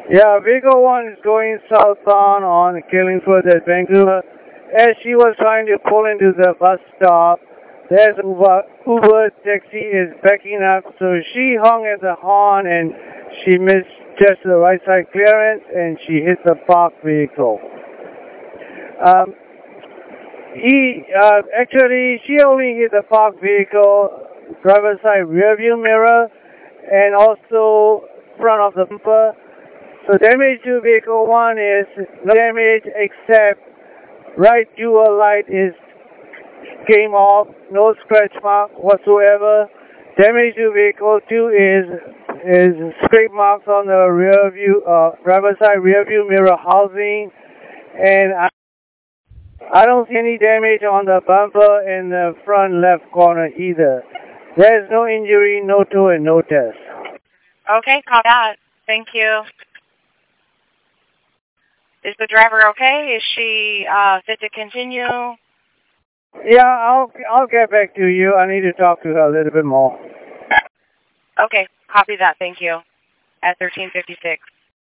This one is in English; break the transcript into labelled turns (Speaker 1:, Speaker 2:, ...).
Speaker 1: Yeah, vehicle 1 is going southbound on Killingford at Vancouver. As she was trying to pull into the bus stop, there's Uber taxi is backing up, so she hung at the horn and she missed just the right side clearance and she hit the parked vehicle. Actually, she only hit the parked vehicle, driver's side rear view mirror, and also front of the bumper. So damage to vehicle 1 is no damage except right dual light came off, no scratch mark whatsoever. Damage to vehicle 2 is scrape marks on the rear view, driver's side rear view mirror housing, and I don't see any damage on the bumper in the front left corner either. There's no injury, no tow, and no test.
Speaker 2: Okay, copy that. Thank you. Is the driver okay? Is she fit to continue?
Speaker 1: Yeah, I'll get back to you. I need to talk to her a little bit more.
Speaker 2: Okay, copy that. Thank you. At 13:56.